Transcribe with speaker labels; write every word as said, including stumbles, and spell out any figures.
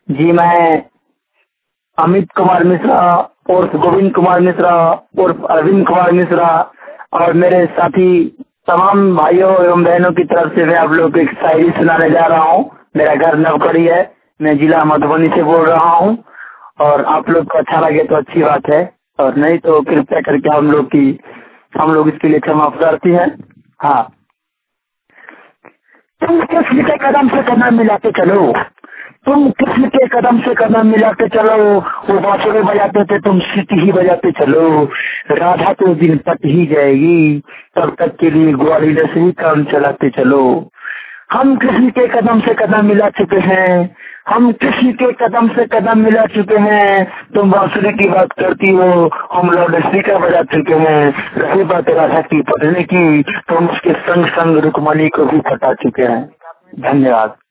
Speaker 1: जी मैं अमित कुमार मिश्रा उर्फ गोविंद कुमार मिश्रा उर्फ अरविंद कुमार मिश्रा और मेरे साथी तमाम भाइयों एवं बहनों की तरफ से मैं आप लोग को एक शायरी सुनाने जा रहा हूँ। मेरा घर नवकड़ी है, मैं जिला मधुबनी से बोल रहा हूँ और आप लोग को अच्छा लगे तो अच्छी बात है और नहीं तो कृपया करके हम लोग की हम लोग इसके लिए क्षमा प्रार्थी हैं। हाँ, तुम किस्म के कदम से कदम मिलाते चलो, तुम किस्म के कदम से कदम मिलाते चलो, वो बांसुरी बजाते थे तुम सीटी ही बजाते चलो, राधा तो दिन पट ही जाएगी, तब तक के लिए ग्वाली नसरी काम चलाते चलो। हम किसी के कदम से कदम मिला चुके हैं, हम किसी के कदम से कदम मिला चुके हैं, तुम बांसुरी की बात करती हो, हम लाउड स्पीकर बजा चुके हैं। रही बात राधा की पटने की, तुम उसके संग संग रुकमणी को भी पटा चुके हैं। धन्यवाद।